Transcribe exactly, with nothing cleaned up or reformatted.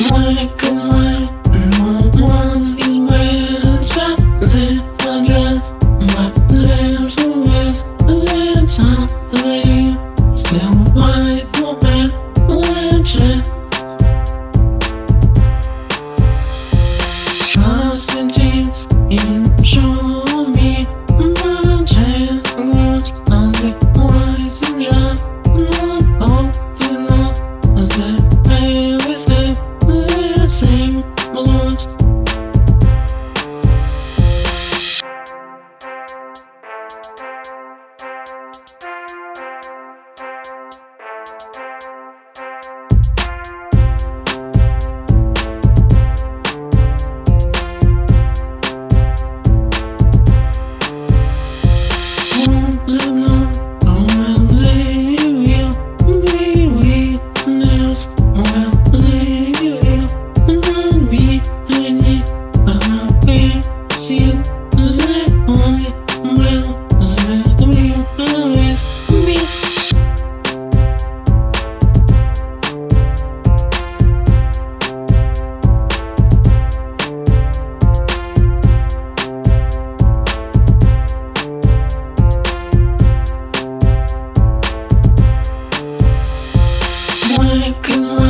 Black and white, no one is wearing something. My dress, my lips, the rest is in time. Lady, still white, no man, legend. Trust in jeans, in show me my tangles on the whites and just oh, you know, as the pale is there. Same balloons. Black and white.